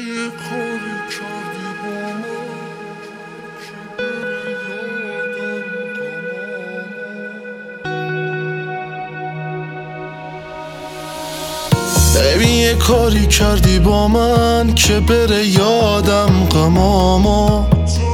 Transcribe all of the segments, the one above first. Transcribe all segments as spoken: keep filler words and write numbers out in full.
یه کاری کردی با من که بره یادم غمامو. ببین یه کاری کردی با من که بره یادم غمامو.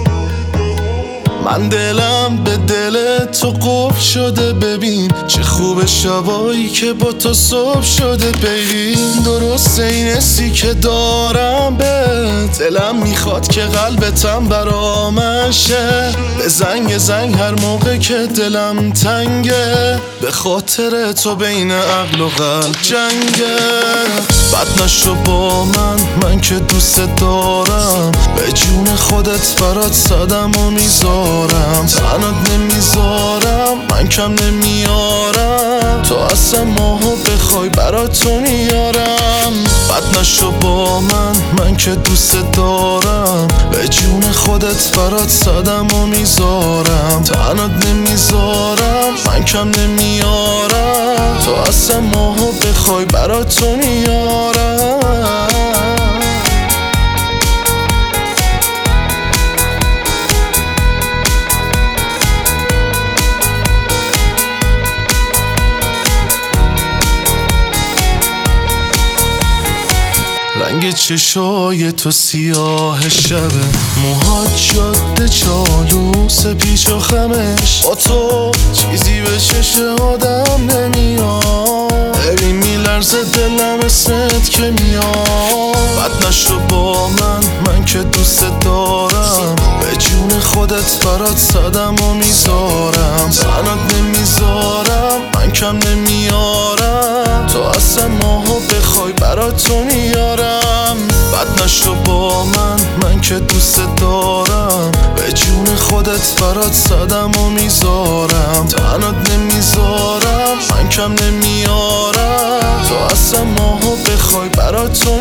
من دلم به دل تو قفل شده، ببین چه خوب شبایی که با تو صبح شده. ببین درسته این حسی که دارم به دلم میخواد که قلبتم برا من شه. به زنگ زنگ هر موقع که دلم تنگه، به خاطر تو بین عقل و قلب جنگه. بد نشو با من، من که دوست دارم، به جون خودت برات صدم و میذارم. تنات نمیذارم، من کم نمیارم، تو اصلا ماهو بخوای برات تو میارم. بد نشو با من، من که دوست دارم، به جون خودت برات صدم و میذارم. تنات نمیذارم، من کم نمیارم، تو اصلا ماهو بخوای برات تو میارم. رنگ چشای تو سیاه شبه، موهات جاده چالوس پیچ و خمش، با تو چیزی به چش آدم نمیاد. ببین میلرزه دلم اسمت که میاد. بد نشو با من، من که دوست دارم، به جون خودت برات صدم و میذارم. تنات نمیذارم، من کم نمیارم، تو اصلا ماهو بخوای برات تو میارم. بد نشو با من، من که دوست دارم، به جون خودت برات صدم و میذارم. تنات نمیذارم، من کم نمیارم، تو اصلا ماهو بخوای برات تو